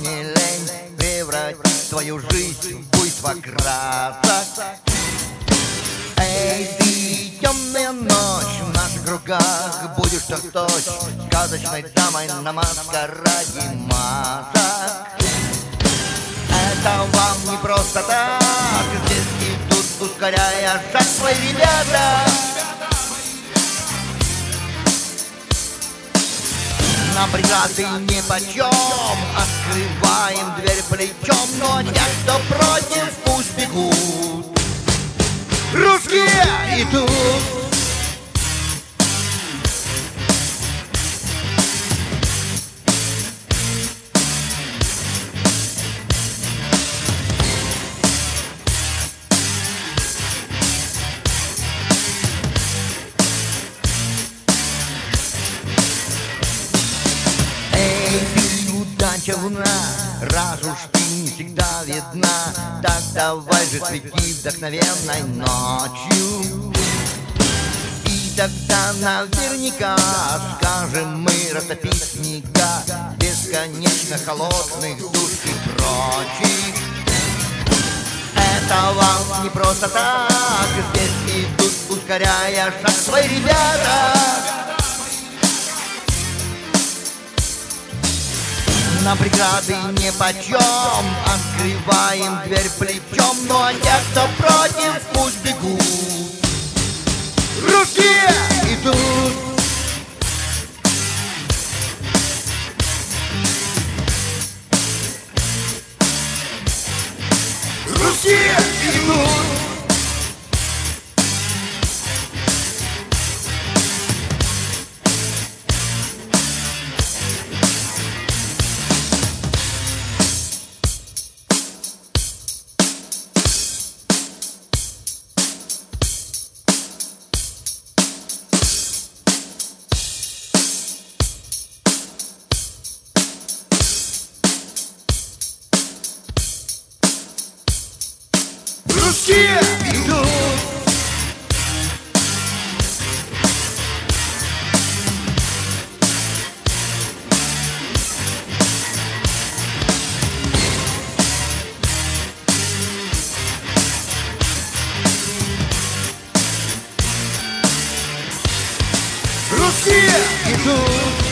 не лень превратить твою жизнь в буйство красок. Эй, ты, темная ночь, в наших руках будешь точь-в-точь сказочной дамой на маскараде масок. Это вам не просто так, здесь идут, ускоряя шаг свои ребята. Нам преграды нипочем, открываем дверь плечом, но те, кто против, пусть бегут. Русские идут. Удача луна, раз уж ты не всегда видна, так давай же свети вдохновенной ночью. И тогда наверняка скажем мы растопить снега бесконечно холодных душ и прочих. Это вам не просто так, здесь идут, ускоряя шаг свои ребята. Нам преграды нипочем, открываем дверь плечом, ну а те, кто против, пусть бегут. Русские идут. Русские идут. Русские идут. Русские идут.